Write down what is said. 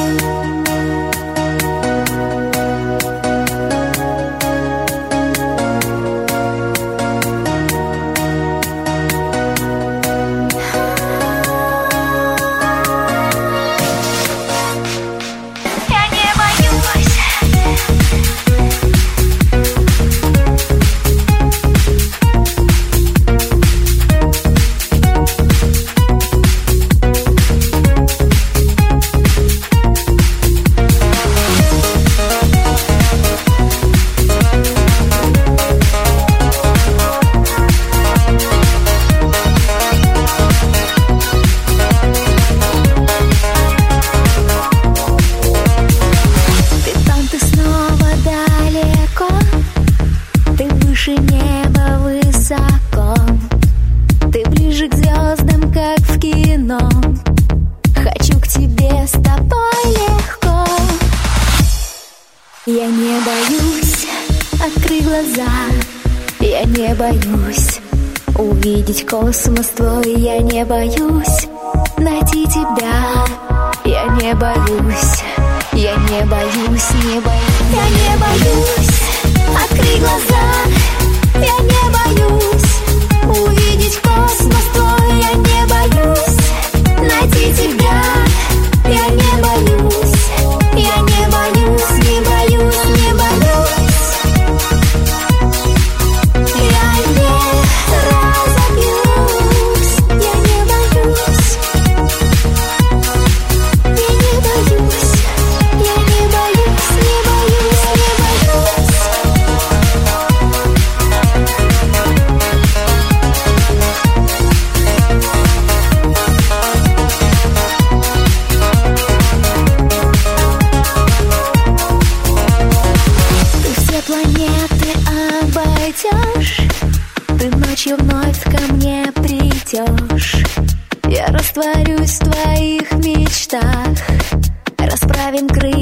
Небо высоко, ты ближе к звездам, как в кино. Хочу к тебе с тобой легко. Я не боюсь открыть глаза, я не боюсь увидеть космос твой. Я не боюсь найти тебя, я не боюсь, я не боюсь, не боюсь. Я не боюсь открыть глаза, я не боюсь увидеть космос твой. Я не боюсь найти тебя, я не боюсь, я не боюсь, не боюсь, не боюсь. Я не разобьюсь, я не боюсь, я не боюсь, я не боюсь, не боюсь, не боюсь. Планеты обойдешь, ты ночью вновь ко мне придешь. Я растворюсь в твоих мечтах, расправим крылья.